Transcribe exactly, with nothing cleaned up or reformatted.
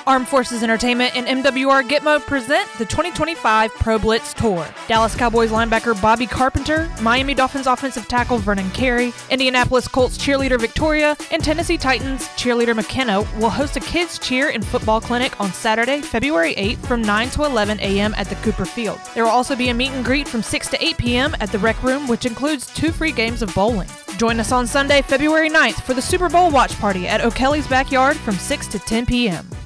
Armed Forces Entertainment and M W R Gitmo present the twenty twenty-five Pro Blitz Tour. Dallas Cowboys linebacker Bobby Carpenter, Miami Dolphins offensive tackle Vernon Carey, Indianapolis Colts cheerleader Victoria, and Tennessee Titans cheerleader McKenna will host a kids cheer and football clinic on Saturday, February eighth from nine to eleven a.m. at the Cooper Field. There will also be a meet and greet from six to eight p.m. at the Rec Room, which includes two free games of bowling. Join us on Sunday, February ninth for the Super Bowl watch party at O'Kelly's Backyard from six to ten p.m.